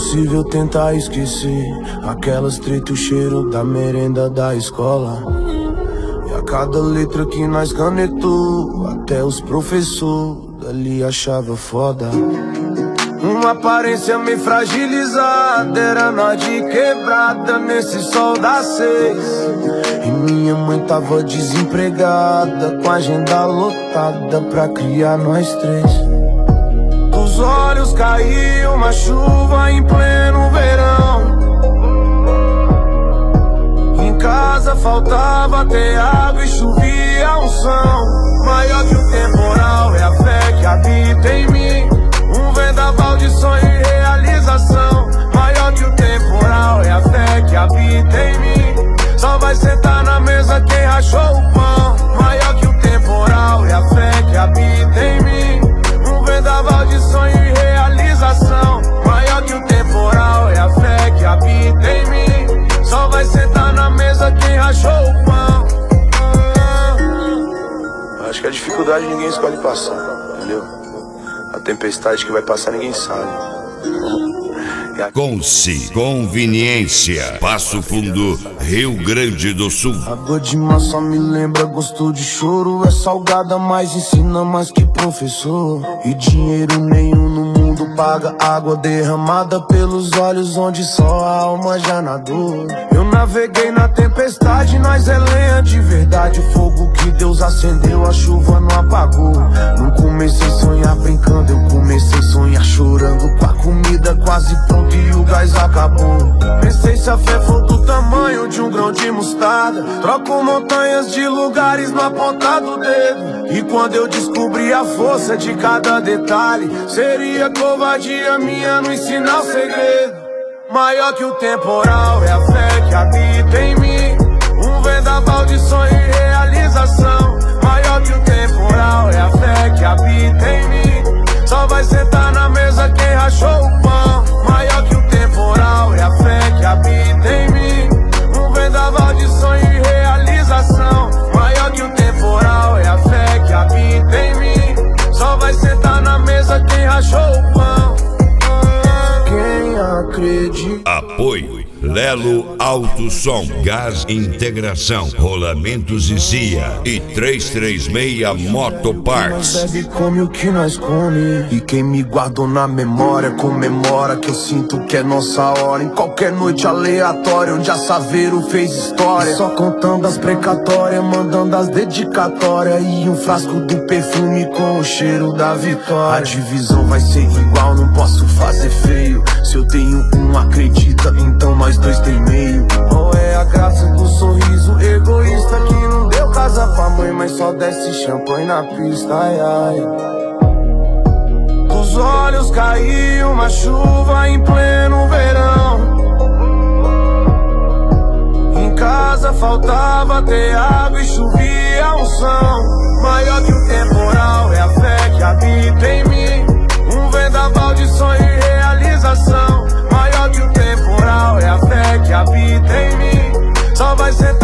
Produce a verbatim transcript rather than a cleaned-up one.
impossível tentar esquecer aquelas treta, o cheiro da merenda da escola. E a cada letra que nós canetou, até os professores dali achava foda. Uma aparência meio fragilizada, era nós de quebrada nesse sol das seis. E minha mãe tava desempregada, com a agenda lotada pra criar nós três. Dos olhos caiu uma chuva em pleno verão. Em casa faltava ter água e chovia unção. Maior que o temporal é a fé que habita em mim. Um vendaval de sonho e realização. Maior que o temporal é a fé que habita em mim. Só vai sentar na mesa quem rachou o pão. Maior que o temporal é a fé que habita em mim. Um vendaval de sonho e realização. Maior que o temporal é a fé que habita em mim. Só vai sentar na mesa quem rachou o pão. Acho que a dificuldade ninguém escolhe passar, entendeu? A tempestade que vai passar ninguém sabe. Conci, conveniência, Passo Fundo, Rio Grande do Sul. Água de mar só me lembra gosto de choro. É salgada, mas ensina mais que professor. E dinheiro nenhum no mundo paga água derramada pelos olhos onde só a alma já nadou. Eu naveguei na tempestade, nós é lenha de verdade. O fogo que Deus acendeu, a chuva não apagou. Não comecei a sonhar brincando, eu comecei a sonhar chorando. Com a comida quase pronta e o gás acabou. Pensei se a fé for do tamanho de um grão de mostarda, troco montanhas de lugares na ponta do dedo. E quando eu descobri a força de cada detalhe, seria covardia minha não ensinar o segredo. Maior que o temporal é a fé que habita em mim. Um vendaval de sonho e realização. Maior que o temporal é a fé que habita em mim. Só vai sentar na mesa quem rachou o pão. Maior que o temporal é a fé que habita em mim. Um vendaval de sonho e realização. Maior que o temporal é a fé que habita em mim. Só vai sentar na mesa quem rachou o pão. Quem acredita. Apoio Lelo Alto Som, Gás Integração, Rolamentos e Zia e trezentos e trinta e seis Motoparts. Nós bebe, come o que nós come. E quem me guardou na memória comemora que eu sinto que é nossa hora. Em qualquer noite aleatória onde a Saveiro fez história. Só contando as precatórias, mandando as dedicatórias. E um frasco do perfume com o cheiro da vitória. A divisão vai ser igual, não posso fazer feio. Se eu tenho um, acredita, então nós dois tem meio. Ou é a graça do sorriso egoísta que não deu casa pra mãe, mas só desce champanhe na pista, ai ai. Dos olhos caiu uma chuva em pleno verão. Em casa faltava ter água e chovia unção. Maior que o temporal é a fé que habita em mim. Um vendaval de sonho e realização. Maior que o temporal é a fé que habita em mim. Só vai ser